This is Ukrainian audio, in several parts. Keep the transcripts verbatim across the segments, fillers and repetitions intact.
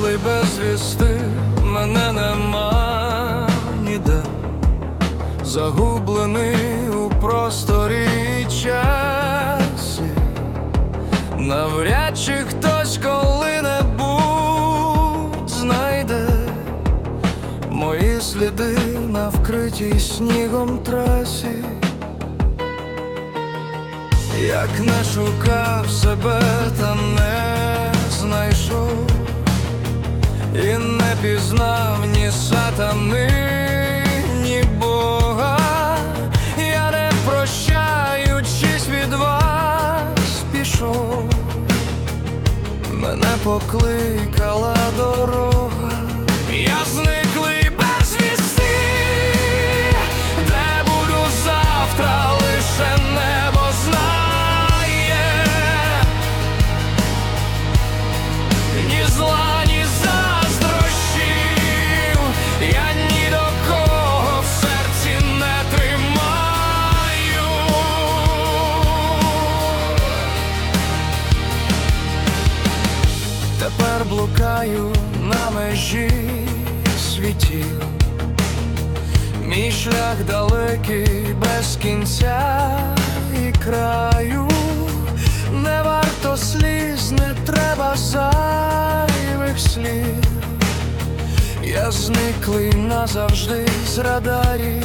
зниклий без вісти, мене нема ніде, загублений у просторі і часі. Навряд чи хтось коли-небудь знайде мої сліди на вкритій снігом трасі. Як не шукав себе, та не знайшов, і не пізнав ні сатани, ні Бога. Я, не прощаючись від вас, пішов, мене покликала дорога. Я зниклий без вісти, де буду завтра, лише небо знає. Ні зла, ні заздрощів я ні до кого в серці не тримаю. Тепер блукаю на межі світів, мій шлях далекий, без кінця і краю. Не варто сліз, не треба зайвих слів. Я зниклий назавжди з радарів.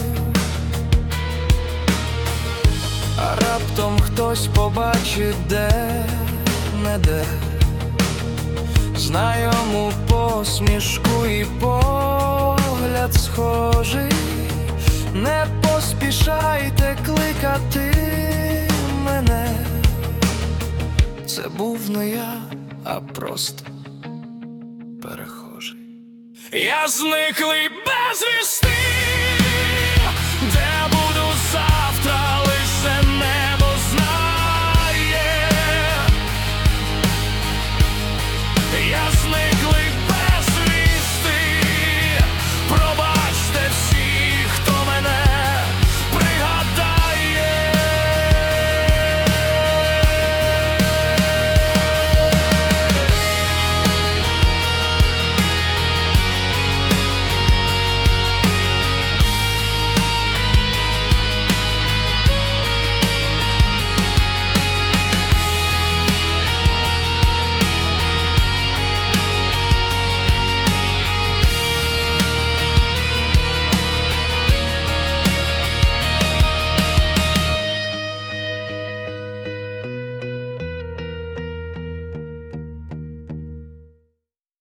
А раптом хтось побачить де-не-де знайому посмішку і погляд схожий. Не поспішайте кликати мене, це був не я, а просто перехожий. Я зниклий без вісти.